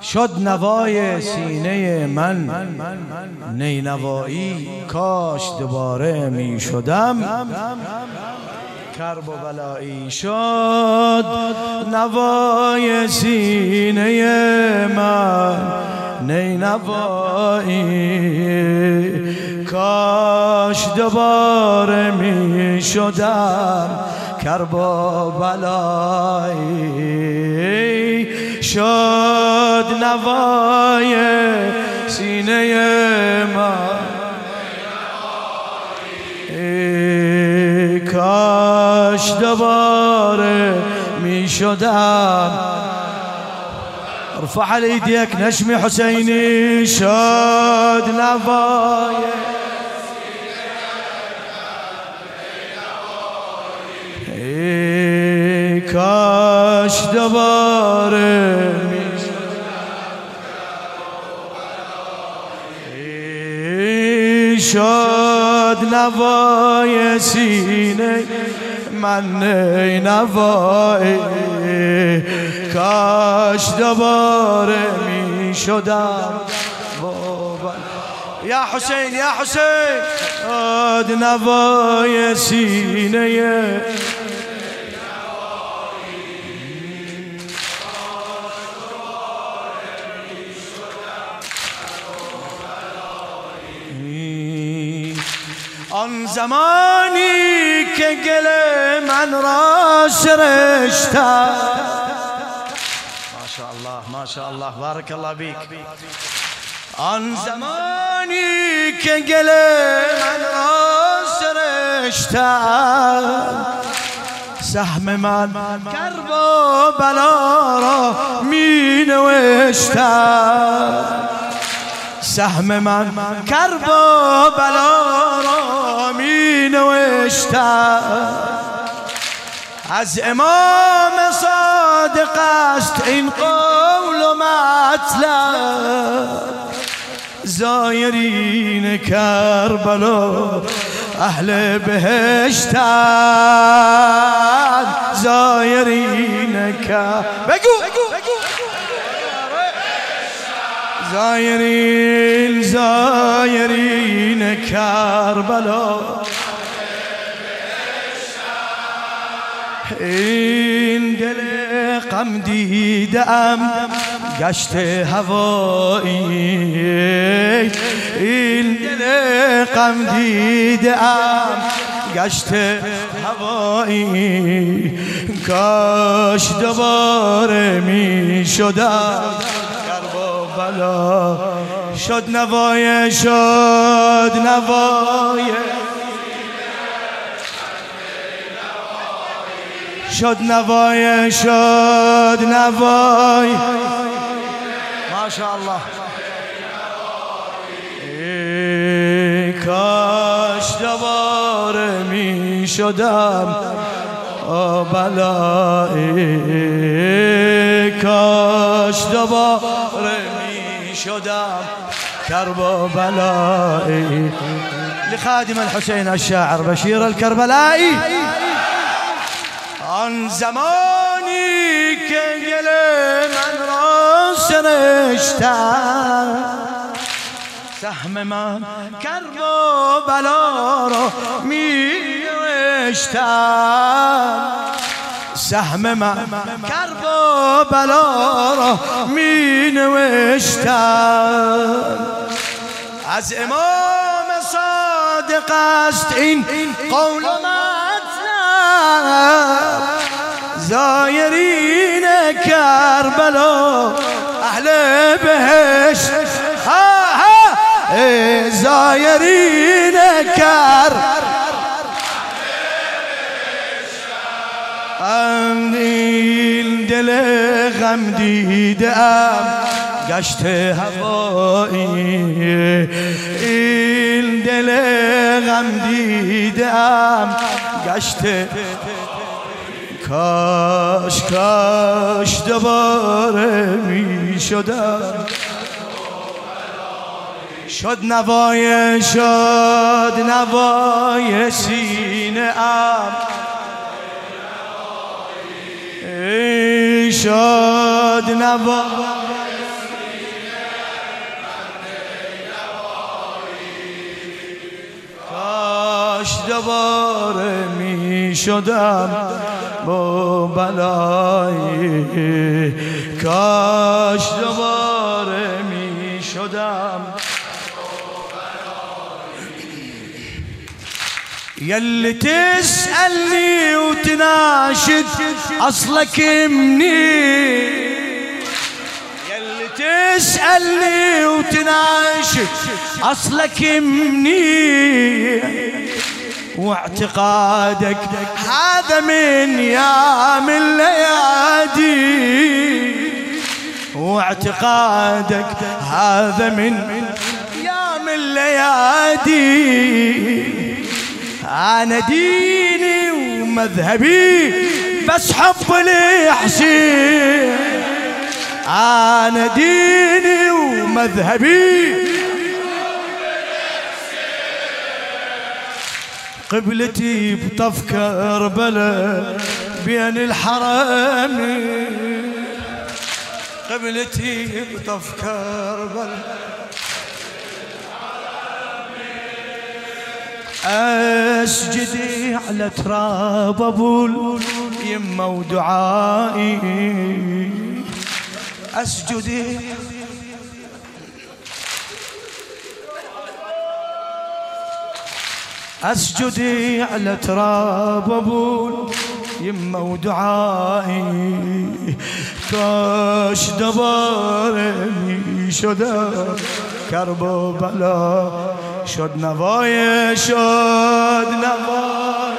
شد نوای سینه من نینوایی، کاش دوباره می شدم کرب و بلایی. شد نوای سینه من نینوایی، کاش دوباره می شدم کرب و بلایی. شد نوای سینه من، کاش دوباره می شدم. ارفع ايديك نشمي حسيني. شد نوای کاش دوباره می شد نوای سینه من نوایی، کاش دوباره می شدم. یا حسین یا حسین. شد نوای سینه آن زمانی که گل من را سرشتم. ماشاءالله ماشاءالله بارک الله بیک. آن زمانی که گل من را سرشتم، سهم من کرب و بلا را می نوشتم. سهم من کرب و بلا را می نوشتم. از امام صادق است این قول و مطلب، زایرین کربلا اهل بهشتن. زایرین بگو زایرین کربلا این دل غم دیدم گشت هوایی. این دل غم دیدم گشت هوایی، کاش دوباره می شدم کرب و بلا. شد نوای شد نوای شد نوای شد نوای ماشاءالله. کاش دوباره می شدم بلایی، کاش دوباره می شدم کرب و بلایی. لخادم الحسين الشاعر بشير الكربلائي. آن زمانی که گل من را سرشتم، سهم من کرب و بلا را می نوشتم. سهم من کرب و بلا را می نوشتم. از امام صادق است این قول و مطلب، زایرین کربلا اهل بهشت. زایرین این دل غم دیدم گشت هوایی. این دل غم دیدم گشت، کاش کاش دوباره می شدم. شد نوای سینه ام، شد نوای دوباره می شدم با بلایی، کاش دوباره می شدم يلي تسألني وتناشد أصلك منين، يلي تسألني وتناشد أصلك منين، واعتقادك هذا من يام الليادي، واعتقادك هذا من يام الليادي. أنا ديني ومذهبي بس حب الحسين، أنا ديني ومذهبي قبلتي بطف كربلاء بين الحرمين، قبلتي بطف كربلاء أسجدي على تراب أبو اليمة ودعائي، أسجدي أسجدي على تراب أبو اليمة ودعائي، كاش دبارني شده کرب و بلا، شد نوای شد نوای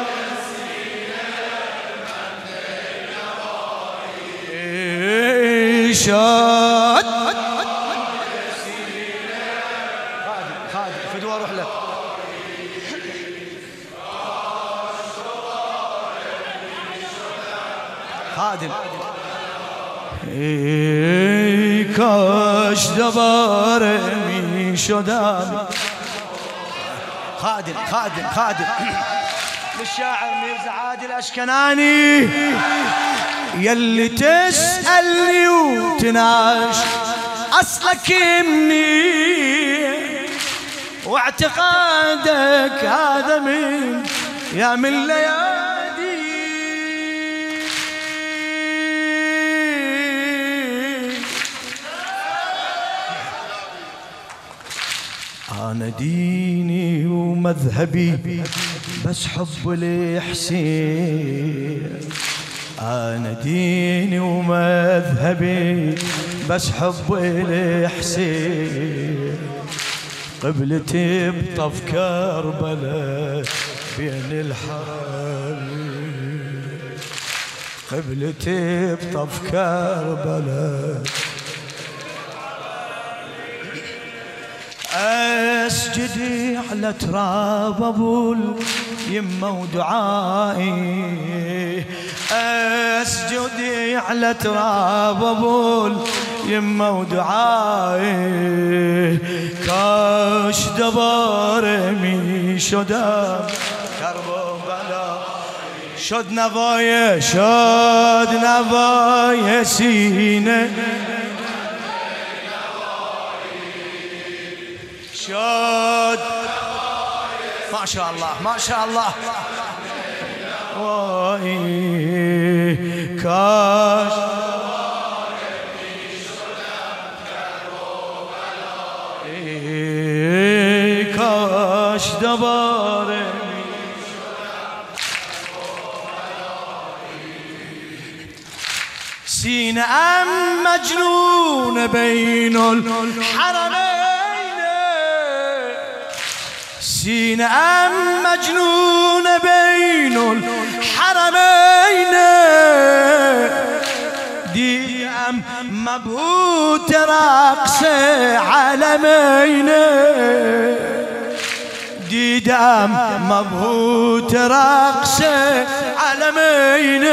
شد خادم فدوى روح لك خادم کاش دوباره می شدم خادم خادم خادم للشاعر ميرزا عادل أشكناني، يلي تسألني وتناش أصلك منين، واعتقادك هذا من يا من ليالي. أنا ديني ومذهبي بس حب الحسين، أنا ديني ومذهبي بس حب الحسين، قبلتي بطف كربلاء بين الحرمين، قبلتي بطف كربلاء أسجدي على تراب أبو اليمة ودعائي، أسجدي على تراب أبو اليمة ودعائي، كاش دبارمي شدم کرب و بلا، شد نوای سینه شاد ما شاء الله ما شاء الله واي كاش كاش دباره سينة أم مجنون بين الحرمين، سينة أم مجنون بين الحرمين، دي أم مبهوت رقص علمين، دي دم مبهوت رقص علمين،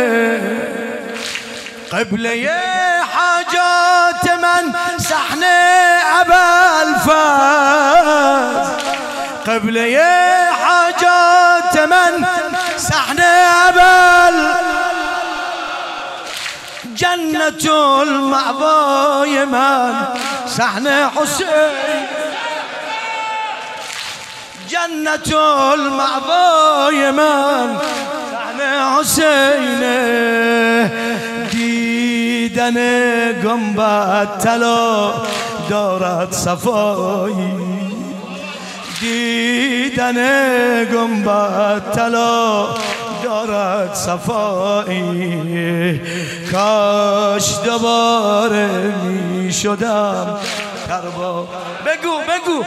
قبلي حاجات من سحن أبا الفاز، قبلي حاجات من سحن أبا جنة المأوى من سحن حسين، جنة المأوى من طعم حسینه دیدن گنبد طلا دارد صفایی دیدن گنبد طلا دارد صفایی کاش دوباره می شدم کربا بگو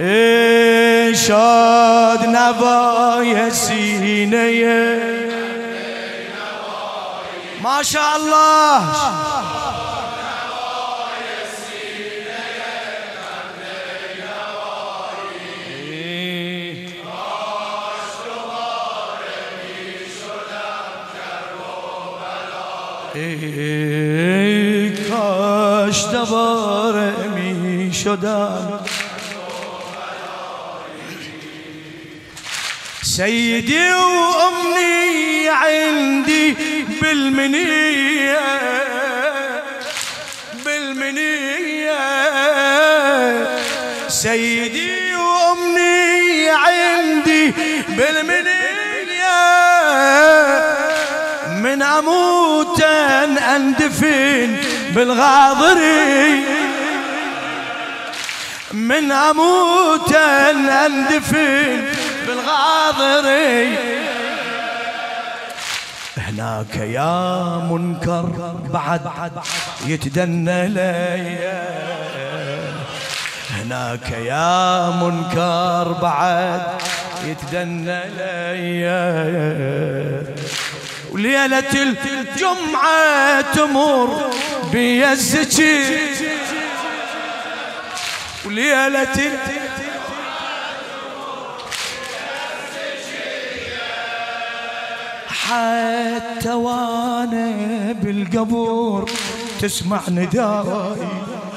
شاد نوای سینه ماشاءالله کاش دوباره می شدم سيدي وأمني عندي بالمنية سيدي وأمني عندي بالمنية من أموت أندفن بالغاضري من أموت أندفن بالغاضري هناك يا منكر بعد يتدنى لي هناك يا منكر بعد يتدنى لي وليلة الجمعة تمر بي الزكي وليلة حتى وانا بالقبور تسمع ندائي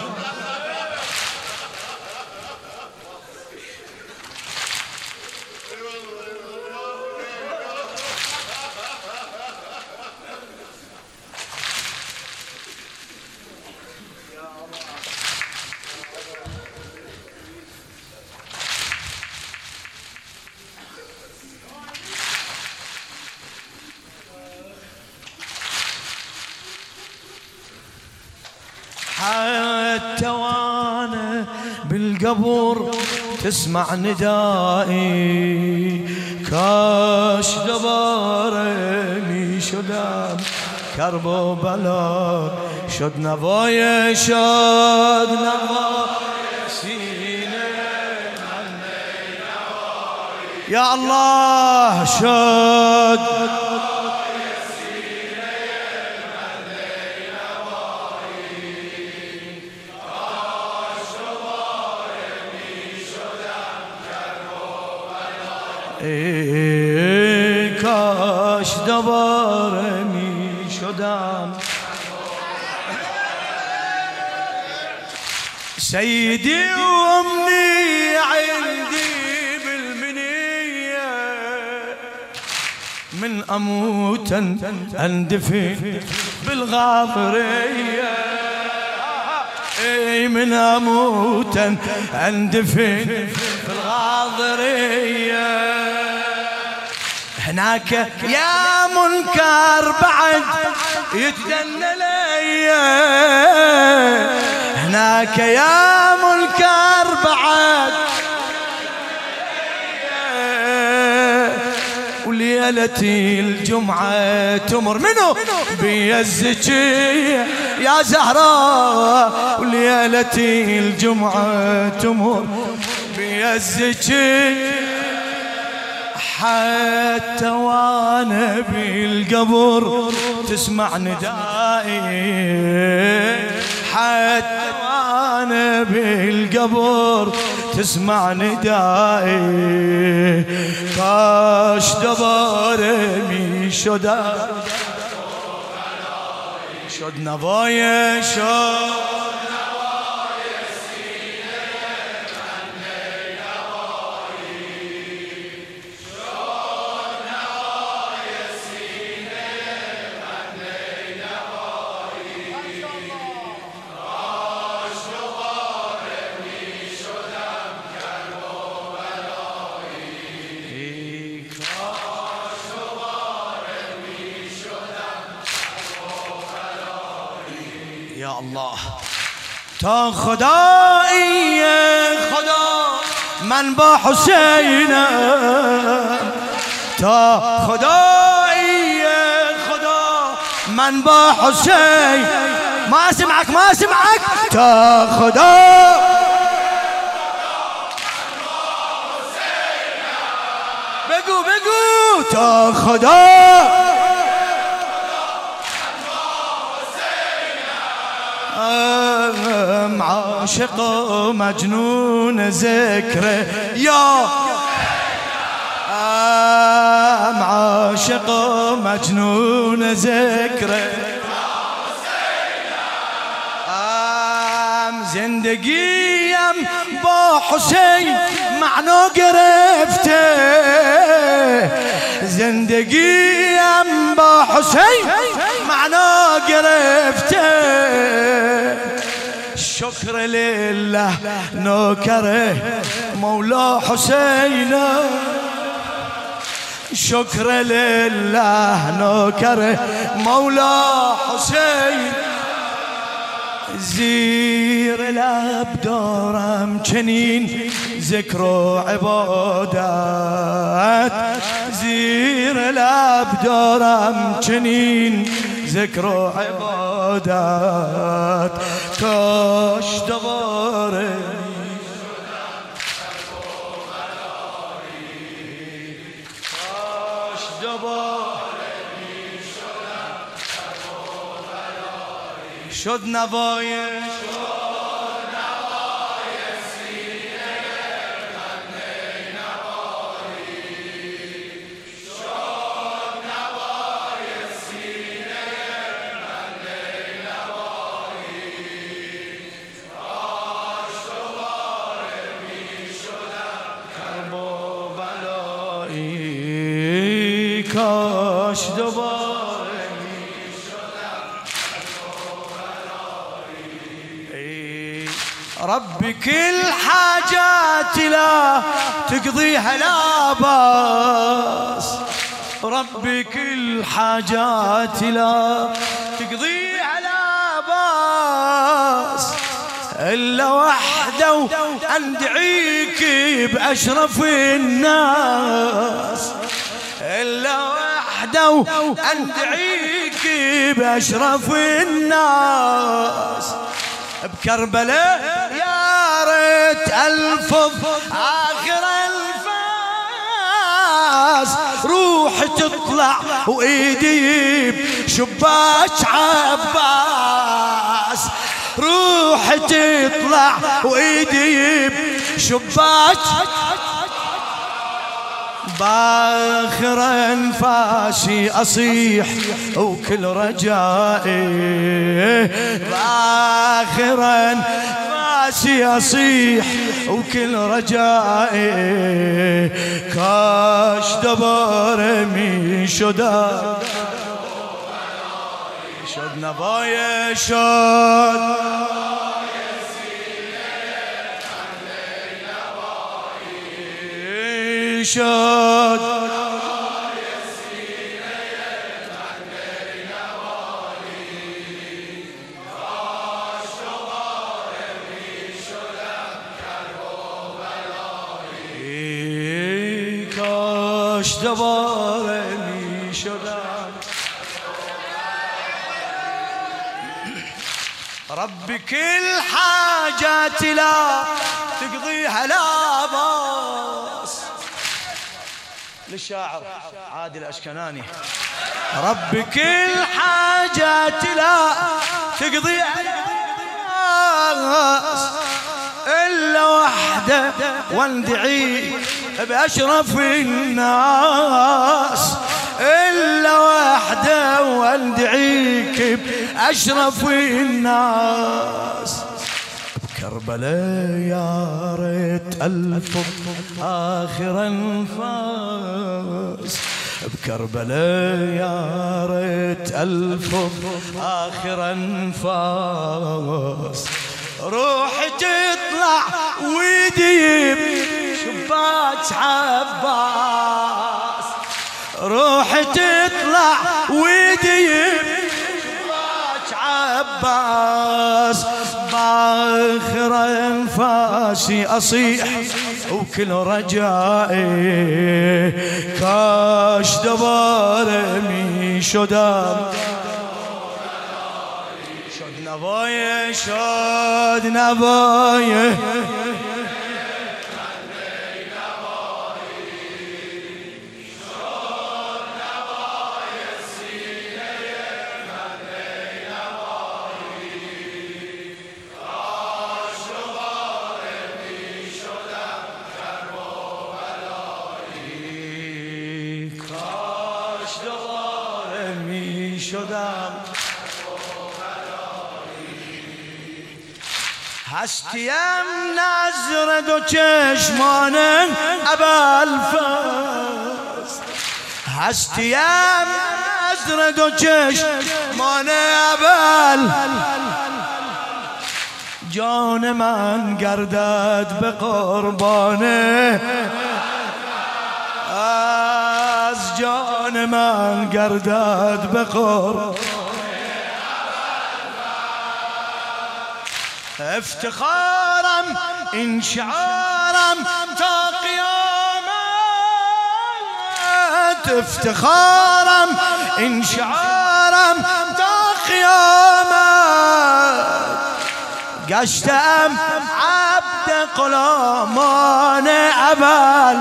حتى وانا بالقبر تسمع ندائي كاش دبارني شدم كرب وبلا شد نواي سينه يا الله شد کاش دوباره می شدم سيدي وأمني عندي بالمنية من أموت أندفن بالغاضرية من أموت أندفن بالغاضرية هناك يا منكر بعد يتدنى لي هناك يا منكر بعد وليلة الجمعة تمر منو بي الزكية يا زهراء وليلة الجمعة تمر بي الزكية حتى وانا بالقبر تسمع ندائي حتى وانا بالقبر تسمع ندائي كاش دبارمي شد نواي شد الله تا خدایی خدا من با حسینم، تا خدایی خدا من با حسین. ما اسمعك ما اسمعك. تا خدا بگو بگو تا خدا عاشق و مجنون ذکر یا عاشق و مجنون ذکر زندگیم با حسین معنا گرفته، زندگیم با حسین معنا گرفته. شکر لله نوکر مولا حسین، شکر لله نوکر مولا حسین. زیر لب دارم چنین ذکر و عبادت، زیر لب دارم چنین ذکر و عبادت. کاش دوباره کاش دوباره شد نوای سینه بنده نوایی، شد نوای سینه بنده نوایی. کاش دوباره می شدم کرب و بلایی، کاش دوباره ربي كل حاجات لا تقضيها لا باس، ربي كل حاجات لا تقضيها لا باس، إلا وحده أندعيك بأشرف الناس، إلا وحده أندعيك بأشرف الناس. بكربلاء يا ريت ألفظ آخر الفاس، روح تطلع وإيدي بشباك عباس، روح تطلع وإيدي بشباك باخر انفاسي اصيح وكل رجائي، باخر انفاسي اصيح وكل رجائي. كاش دوباره می شدم شد نوای شد شد کاش دوباره می شدم. ربي كل حاجات لا تقضيها لا باس. للشاعر عادل الأشكناني. ربي كل حاجات لا تقضيها إلا وحده واندعي بأشرف الناس، إلا وحده واندعيك بأشرف الناس. بكربلاء يا ريت ألفظ آخر أنفاس، بكربلاء يا ريت ألفظ آخر أنفاس. روحي تطلع ويدي شباك عباس، روحي تطلع ويدي شباك عباس. عباس باخر انفاسي اصيح وكل رجائي کاش دوباره می شدم شد نوای شد نوای شدم هستیم نظر دو چشمان ابوالفضل هستیم نظر دو چشمان جان من گردد به قربان از جان من گردد به قربان افتخارم این شعارم تا قیامت افتخارم این شعارم تا قیامت گشتم عبد غلامان اول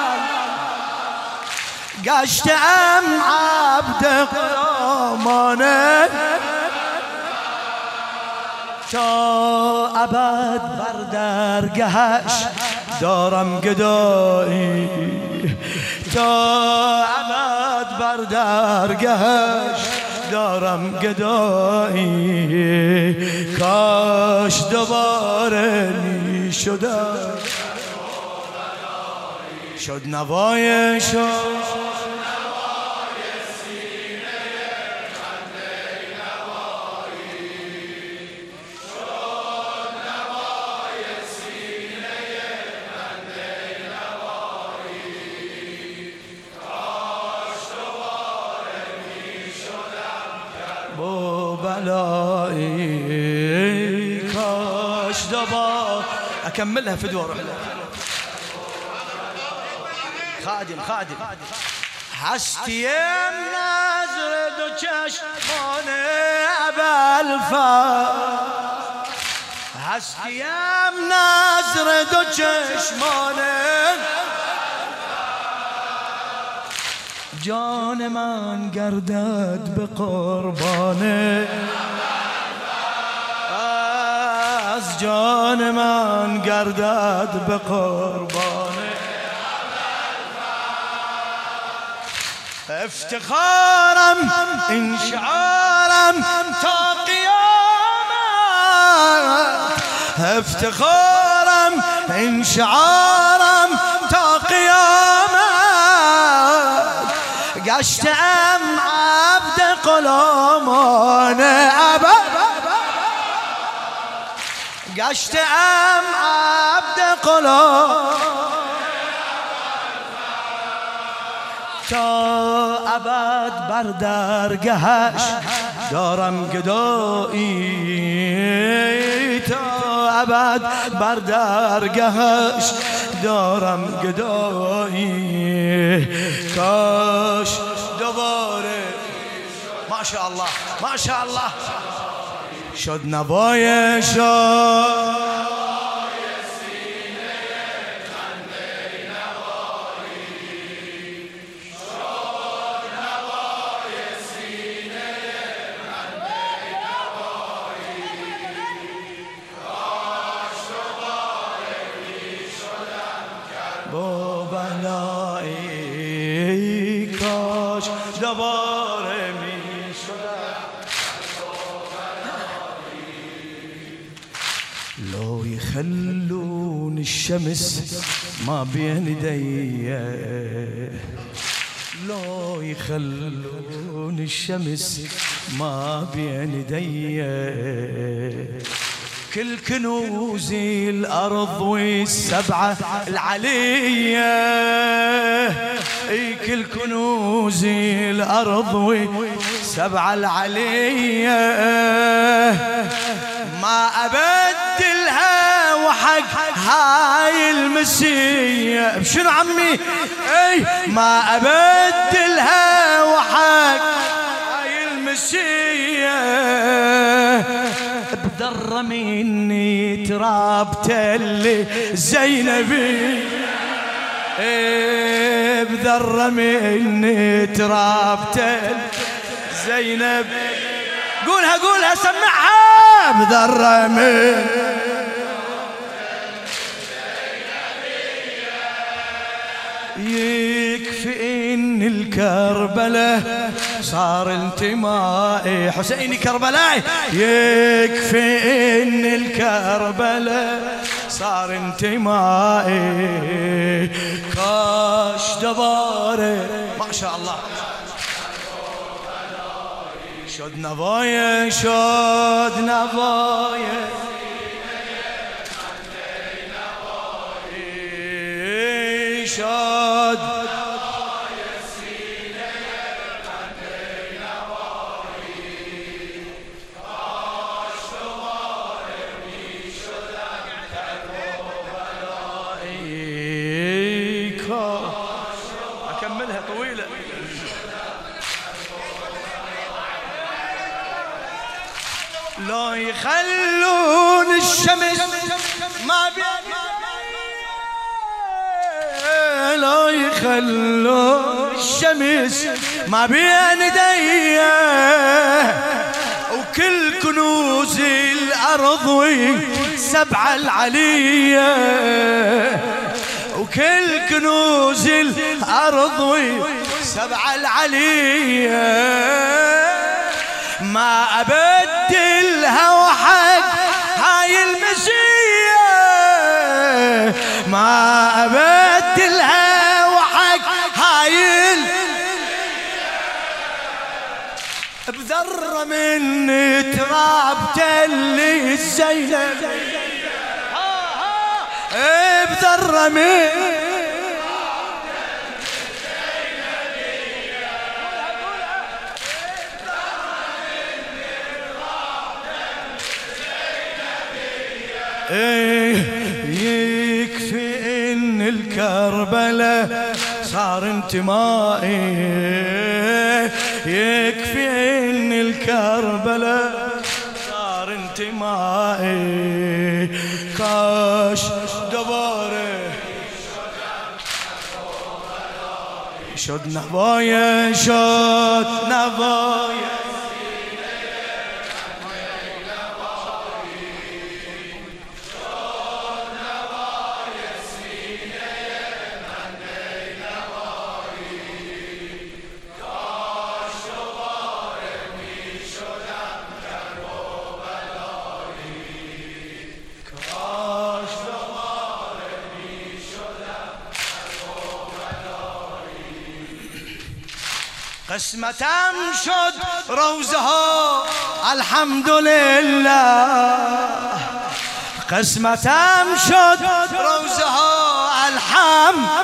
گشتم عبد غلامان تا ابد بر درگهش دارم گدایی تا ابد بر درگهش دارم گدایی کاش دوباره می شدم شد نوای شد بلایی کاش دوباره اكملها في دور خادم هستیم نظر دو چشمان ابوالفضل هستیم نظر دو چشمان جان من گردد به قربان از جان من گردد به قربان افتخارم این شعارم تا قیامت افتخارم این شعارم تا قیامت گشتم عبد غلامان گشتم عبد غلامان تا ابد بر درگهش دارم گدایی تا ابد بر درگهش دارم گدایی کاش دوباره ماشاءالله ماشاءالله شد نوای شد با بلایی کاش دوباره می شدم لو يخلون الشمس ما بين ايدي لو يخلون الشمس ما بين ايدي كل كنوز الأرض والسبعة العلية كل كنوز الأرض سبع العلية ما أبدلها وحق هاي المسية. بشنو عمي؟ اي ما أبدلها وحق هاي المسية. بذرة مني تراب تلي زينبي، بذرة مني تراب تلي زينب. قولها قولها سمعها. بذرة من يكفي ان الكربلاء صار انتمائي. حسيني كربلاء. يكفي ان الكربلاء صار انتمائي. كاش دباري ما شاء الله. شد نوايا شد نوايا شد أكملها طويلة. لا يخلون الشمس ما بين، لا يخلون الشمس ما بين يدي، وكل كنوز الأرض والسبع العلية، وكل كنوز الأرض والسبع العلية ما أبدلها وحق هاي المسية، ما أبدلها وحق هاي بذرة من تراب تلي الزينب، بذرة من يكفي ان الكربلاء صار انتمائي، يكفي ان الكربلاء صار انتمائي. كاش دباره شد نوايا شد نوايا قسمة شد روزها الحمد لله، قسمة شد روزها الحمد،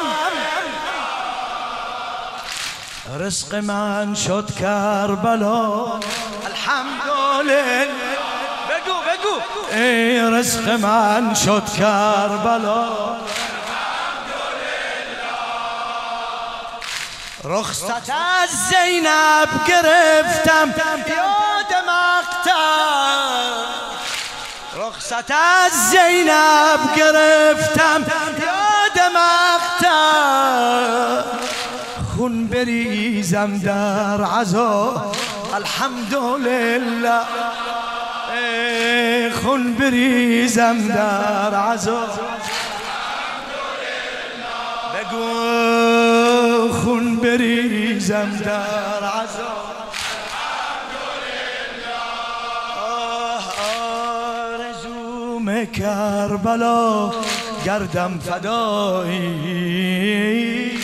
رزق من شد كربلاء الحمد لله. بقو بقو رزق من شد كربلاء رخصة الزينب قرفتم يا دمقتم، رخصة الزينب قرفتم يا دمقتم، خون بريزم در عزا الحمد لله، خون بريزم در عزا بقو خون بریزم در عذاب آرزوم کربلا گردم فدایی،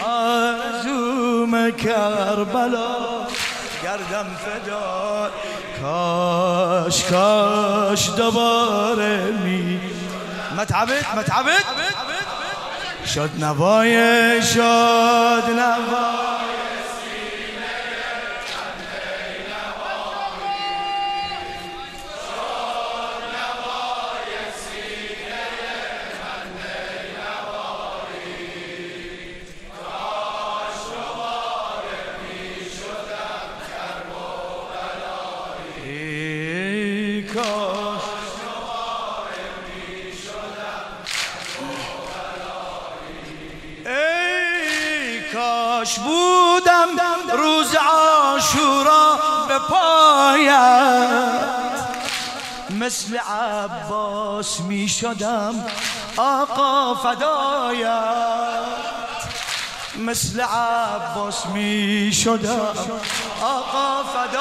آرزوم کربلا گردم فدایی. کاش کاش دوباره می متعبد شد نوای شد نوای کاش بودم روز عاشورا به پایت، مثل عباس می شدم آقا فدایت، مثل عباس می شدم آقا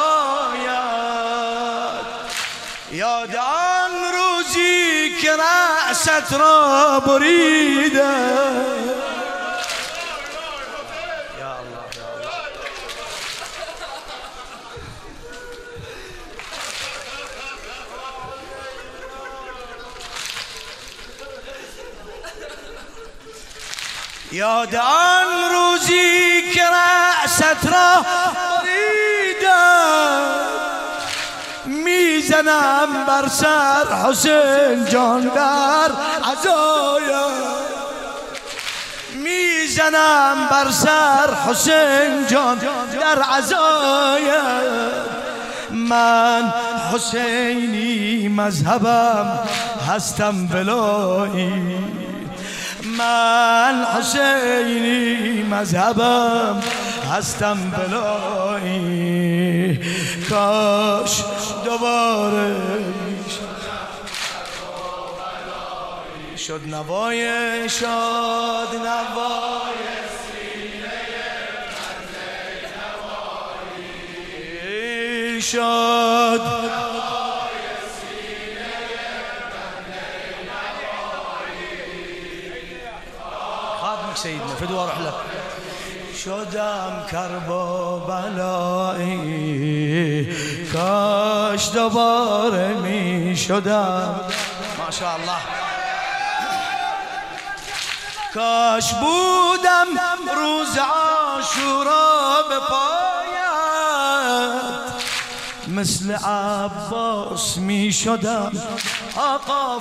فدایت. یاد آن روزی که رأست را بریدم، یاد آن روزی که رأست را بریدم، میزنم بر سر حسین جان در عزایت، میزنم بر سر حسین جان در عزایت. من حسینی مذهبم هستم ولایی، من حسینی مذهبم هستم بلایی. کاش دوباره شد نوای شاد نوای شاد سيدنا فدوى روح لك. شدم کربلایی کاش دوباره می شدم. ما شاء الله. کاش بودم روز عاشورا به پایت، مثل عباس می شدم آقا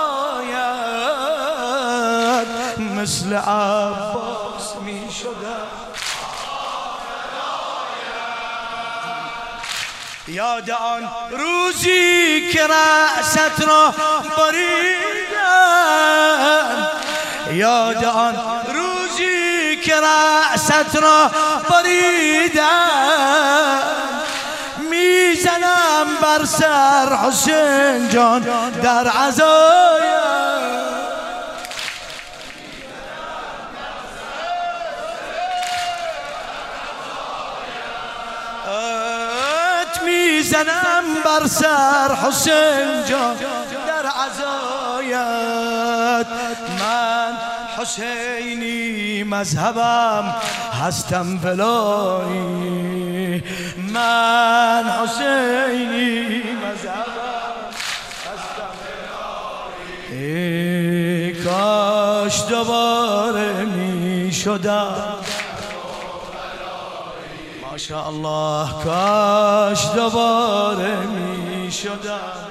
فدایت، مثل عباس می شدم آقا فدایت. یاد آن روزی که رأست را بریدم، یاد آن روزی که رأست را بریدم، میزنم بر سر حسین جان در عزایت، میزنم بر سر حسین جان در عزایت. من حسینی مذهبم هستم ولایی، من حسینی مذهبم هستم ولایی. کاش دوباره می شدم ما شاء الله، کاش دوباره می شدم